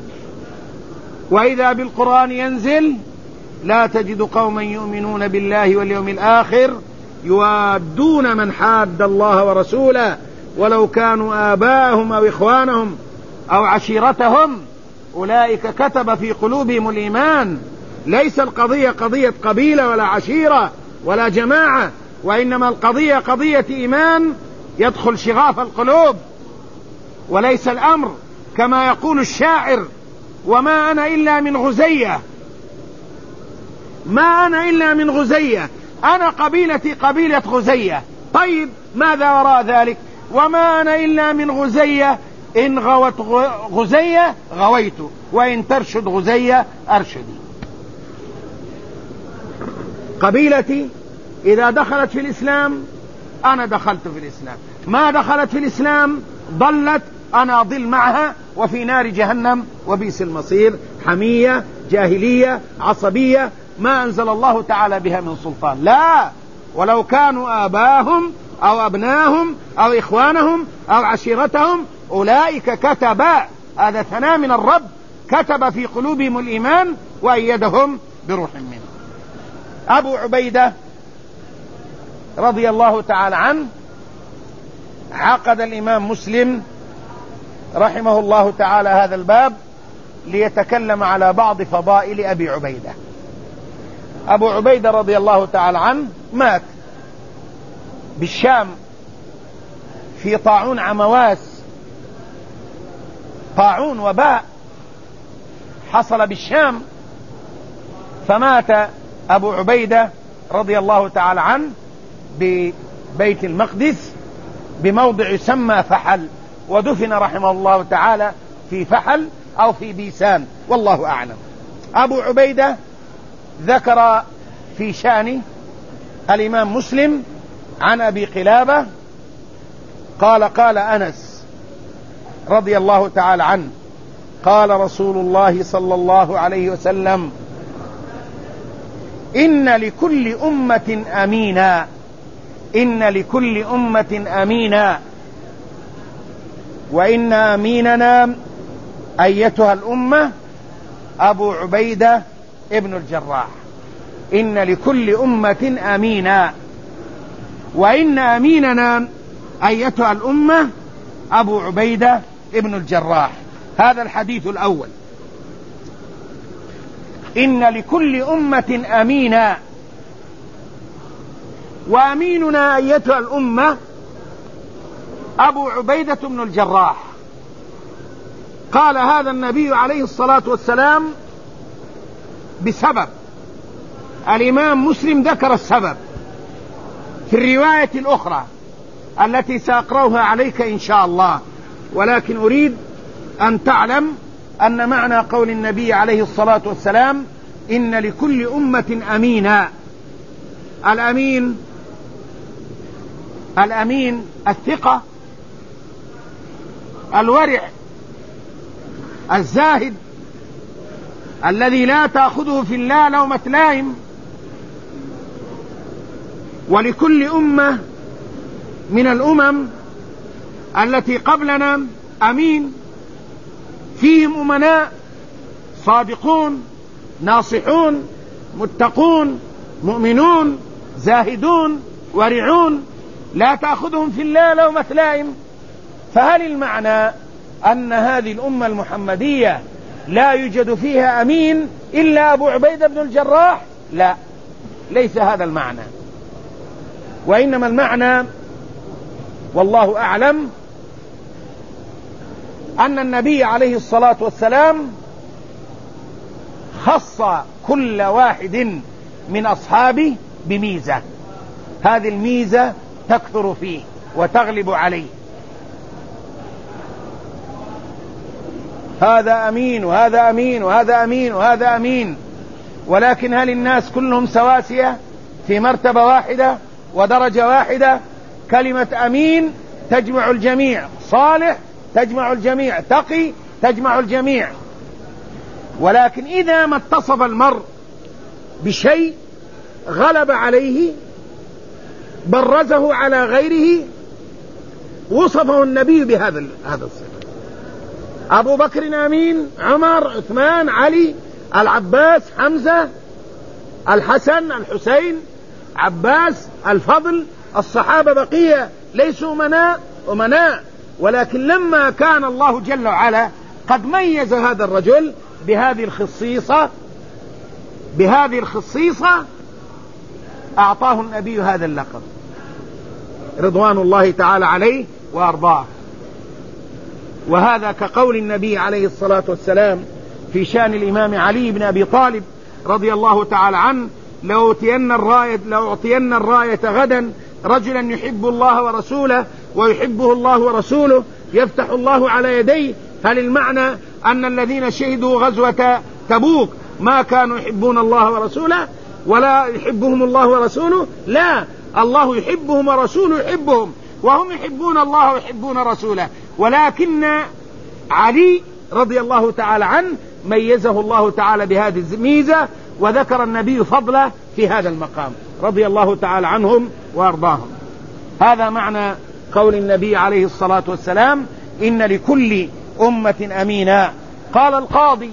وإذا بالقرآن ينزل: لا تجد قوما يؤمنون بالله واليوم الآخر يوادون من حاد الله ورسوله ولو كانوا آباءهم أو إخوانهم أو عشيرتهم أولئك كتب في قلوبهم الإيمان. ليس القضية قضية قبيلة ولا عشيرة ولا جماعة، وإنما القضية قضية إيمان يدخل شغاف القلوب، وليس الأمر كما يقول الشاعر: وما أنا إلا من غزية، ما أنا إلا من غزية، أنا قبيلتي قبيلة غزية. طيب ماذا وراء ذلك؟ وما أنا إلا من غزية، إن غوت غزية غويت، وإن ترشد غزية أرشدي. قبيلتي إذا دخلت في الإسلام أنا دخلت في الإسلام، ما دخلت في الإسلام ضلت، أنا أضل معها وفي نار جهنم وبئس المصير. حمية، جاهلية، عصبية، ما أنزل الله تعالى بها من سلطان. لا، ولو كانوا آباهم أو أبناهم أو إخوانهم أو عشيرتهم أولئك كتب، هذا ثناء من الرب، كتب في قلوبهم الإيمان وأيدهم بروح منه. أبو عبيدة رضي الله تعالى عنه عقد الإمام مسلم رحمه الله تعالى هذا الباب ليتكلم على بعض فضائل أبي عبيدة. أبو عبيدة رضي الله تعالى عنه مات بالشام في طاعون عمواس، طاعون وباء حصل بالشام، فمات أبو عبيدة رضي الله تعالى عنه ببيت المقدس بموضع يسمى فحل، ودفن رحمه الله تعالى في فحل أو في بيسان، والله أعلم. أبو عبيدة ذكر في شأنه الإمام مسلم عن أبي قلابة قال: قال أنس رضي الله تعالى عنه: قال رسول الله صلى الله عليه وسلم: إن لكل أمة أمينا، إن لكل أمة أمينا، وإن أميننا أيتها الأمة أبو عبيدة ابن الجراح. إن لكل أمة أمينا، وإن أميننا أيتها الأمة أبو عبيدة ابن الجراح. هذا الحديث الأول. إن لكل أمة أمينا، وأميننا أيتها الأمة أبو عبيدة بن الجراح. قال هذا النبي عليه الصلاة والسلام بسبب الإمام مسلم ذكر السبب في الرواية الأخرى التي سأقرأها عليك إن شاء الله، ولكن أريد أن تعلم أن معنى قول النبي عليه الصلاة والسلام إن لكل أمة أمينا. الأمين الأمين الثقة، الورع، الزاهد، الذي لا تأخذه في الله لومة لائم. ولكل أمة من الأمم التي قبلنا أمين، فيهم أمناء صادقون ناصحون متقون مؤمنون زاهدون ورعون لا تأخذهم في الله لومة لائم. فهل المعنى أن هذه الأمة المحمدية لا يوجد فيها أمين إلا أبو عبيدة بن الجراح؟ لا، ليس هذا المعنى، وإنما المعنى والله أعلم أن النبي عليه الصلاة والسلام خص كل واحد من أصحابه بميزة، هذه الميزة تكثر فيه وتغلب عليه. هذا أمين وهذا أمين وهذا أمين وهذا أمين، ولكن هل الناس كلهم سواسية في مرتبة واحدة ودرجة واحدة؟ كلمة أمين تجمع الجميع، صالح تجمع الجميع، تقي تجمع الجميع. ولكن إذا ما اتصف المرء بشيء غلب عليه برزه على غيره وصفه النبي بهذا هذا الصفة. أبو بكر أمين، عمر، عثمان، علي، العباس، حمزة، الحسن، الحسين، عباس، الفضل، الصحابة بقية ليسوا أمناء أمناء، ولكن لما كان الله جل وعلا قد ميز هذا الرجل بهذه الخصيصة بهذه الخصيصة أعطاه النبي هذا اللقب رضوان الله تعالى عليه وأرضاه. وهذا كقول النبي عليه الصلاة والسلام في شأن الإمام علي بن أبي طالب رضي الله تعالى عنه: لأعطين الراية, لأعطين الراية غدا رجلا يحب الله ورسوله ويحبه الله ورسوله يفتح الله على يديه. هل المعنى أن الذين شهدوا غزوة تبوك ما كانوا يحبون الله ورسوله ولا يحبهم الله ورسوله؟ لا، الله يحبهم ورسوله يحبهم، وهم يحبون الله ويحبون رسوله. ولكن علي رضي الله تعالى عنه ميزه الله تعالى بهذه الميزة، وذكر النبي فضله في هذا المقام رضي الله تعالى عنهم وأرضاهم. هذا معنى قول النبي عليه الصلاة والسلام: إن لكل أمة أمينا. قال القاضي: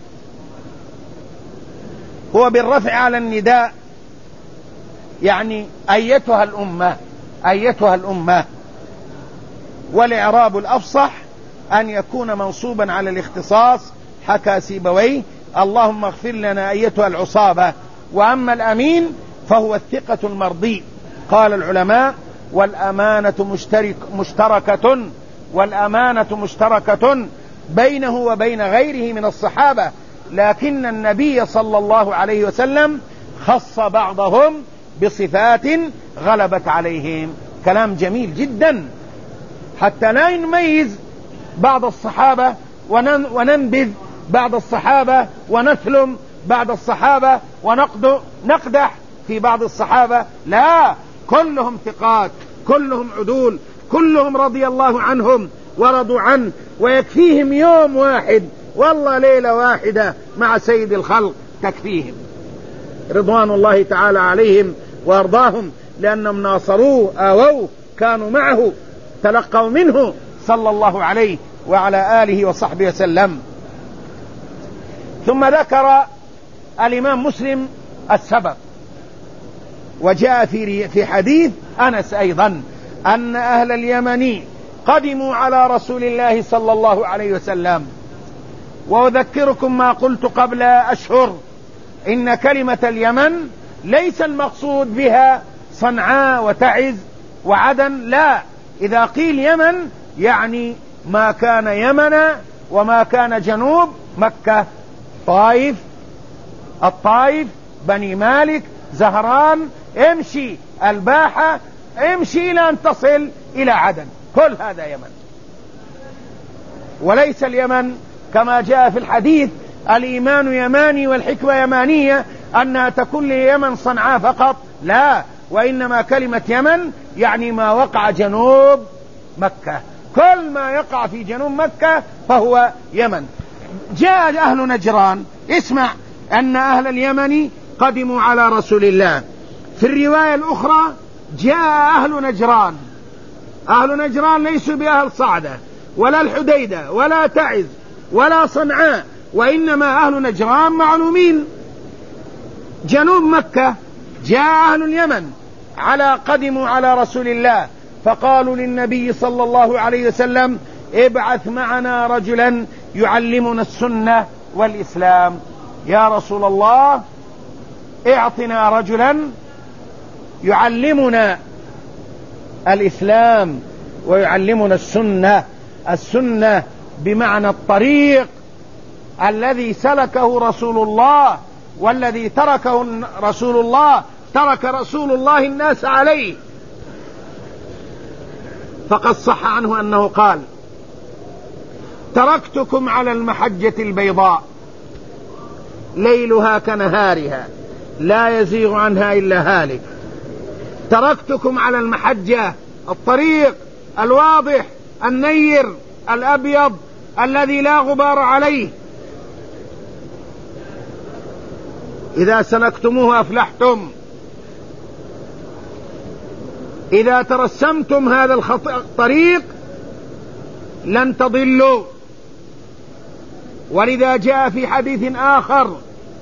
هو بالرفع على النداء، يعني أيتها الأمة أيتها الأمة، والإعراب الأفصح أن يكون منصوبا على الاختصاص، حكى سيبويه: اللهم اغفر لنا أيتها العصابة. وأما الأمين فهو الثقة المرضي. قال العلماء: والأمانة مشترك مشتركة والأمانة مشتركة بينه وبين غيره من الصحابة، لكن النبي صلى الله عليه وسلم خص بعضهم بصفات غلبت عليهم. كلام جميل جدا، حتى لا نميز بعض الصحابة وننبذ بعض الصحابة ونثلم بعض الصحابة ونقدح في بعض الصحابة. لا، كلهم ثقات، كلهم عدول، كلهم رضي الله عنهم ورضوا عنه، ويكفيهم يوم واحد والله ليلة واحدة مع سيد الخلق تكفيهم رضوان الله تعالى عليهم وأرضاهم، لأنهم ناصروه آووه كانوا معه تلقوا منه صلى الله عليه وعلى آله وصحبه وسلم. ثم ذكر الإمام مسلم السبب، وجاء في في حديث أنس أيضا أن أهل اليمن قدموا على رسول الله صلى الله عليه وسلم. وأذكركم ما قلت قبل أشهر: إن كلمة اليمن ليس المقصود بها صنعاء وتعز وعدن، لا، إذا قيل يمن يعني ما كان يمن وما كان جنوب مكة، طائف، الطائف، بني مالك، زهران، امشي الباحة، امشي إلى أن تصل إلى عدن، كل هذا يمن. وليس اليمن كما جاء في الحديث الإيمان يماني والحكمة يمانية أنها تكون ليمن صنعاء فقط، لا، وإنما كلمة يمن يعني ما وقع جنوب مكة، كل ما يقع في جنوب مكة فهو يمن. جاء أهل نجران، اسمع أن أهل اليمن قدموا على رسول الله. في الرواية الأخرى جاء أهل نجران، أهل نجران ليسوا بأهل صعدة ولا الحديدة ولا تعز ولا صنعاء، وإنما أهل نجران معلومين جنوب مكة. جاء أهل اليمن على قدموا على رسول الله فقالوا للنبي صلى الله عليه وسلم ابعث معنا رجلا يعلمنا السنة والإسلام. يا رسول الله اعطنا رجلا يعلمنا الإسلام ويعلمنا السنة، السنة بمعنى الطريق الذي سلكه رسول الله والذي تركه رسول الله، ترك رسول الله الناس عليه. فقد صح عنه أنه قال تركتكم على المحجة البيضاء ليلها كنهارها لا يزيغ عنها إلا هالك. تركتكم على المحجة، الطريق الواضح النير الأبيض الذي لا غبار عليه، إذا سلكتموه أفلحتم، إذا ترسمتم هذا الطريق لن تضلوا. ولذا جاء في حديث آخر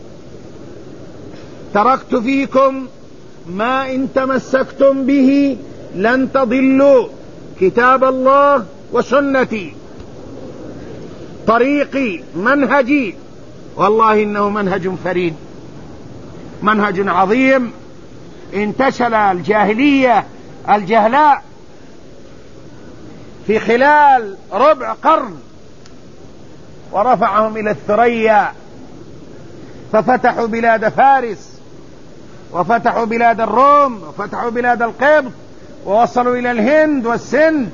تركت فيكم ما إن تمسكتم به لن تضلوا، كتاب الله وسنتي، طريقي منهجي. والله إنه منهج فريد، منهج عظيم انتشل الجاهلية الجهلاء في خلال ربع قرن ورفعهم إلى الثريا، ففتحوا بلاد فارس وفتحوا بلاد الروم وفتحوا بلاد القبط ووصلوا إلى الهند والسند،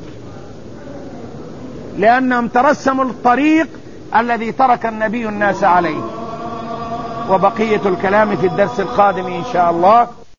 لأنهم ترسموا الطريق الذي ترك النبي الناس عليه. وبقية الكلام في الدرس القادم إن شاء الله.